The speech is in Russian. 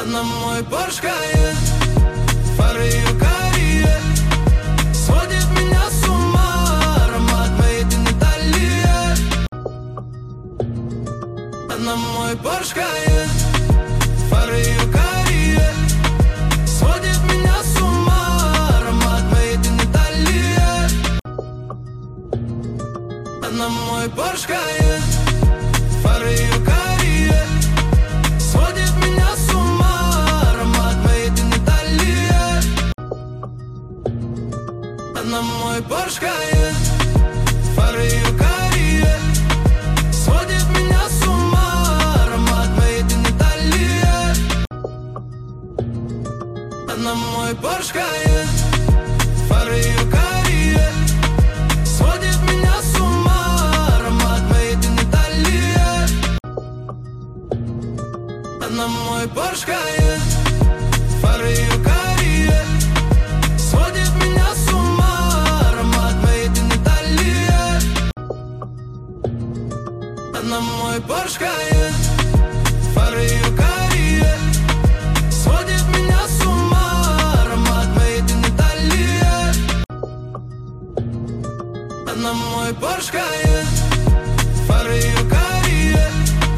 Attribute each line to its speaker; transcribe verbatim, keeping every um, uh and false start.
Speaker 1: Она мой Порш Кайен, фары ее карие сводит меня с ума, аромат Made in Italy. Она мой Порш Кайен, фары ее карие сводит меня с ума, аромат Made in Italy. Она мой Порш Кайен, фары ее карие сводит меня с ума, аромат Made in Italy. Она мой Порш Кайен, фары ее карие сводит меня с ума, аромат Made in Italy. Она мой Порш Кайен, фары ее карие сводит меня с ума, аромат Made in Italy. Она мой Порш Кайен, фары ее карие сводит меня с ума, аромат Made in Italy. Она мой Порш Кайен, фары ее карие сводит меня с ума, аромат Made in Italy. Она мой Порш Кайен, фары ее карие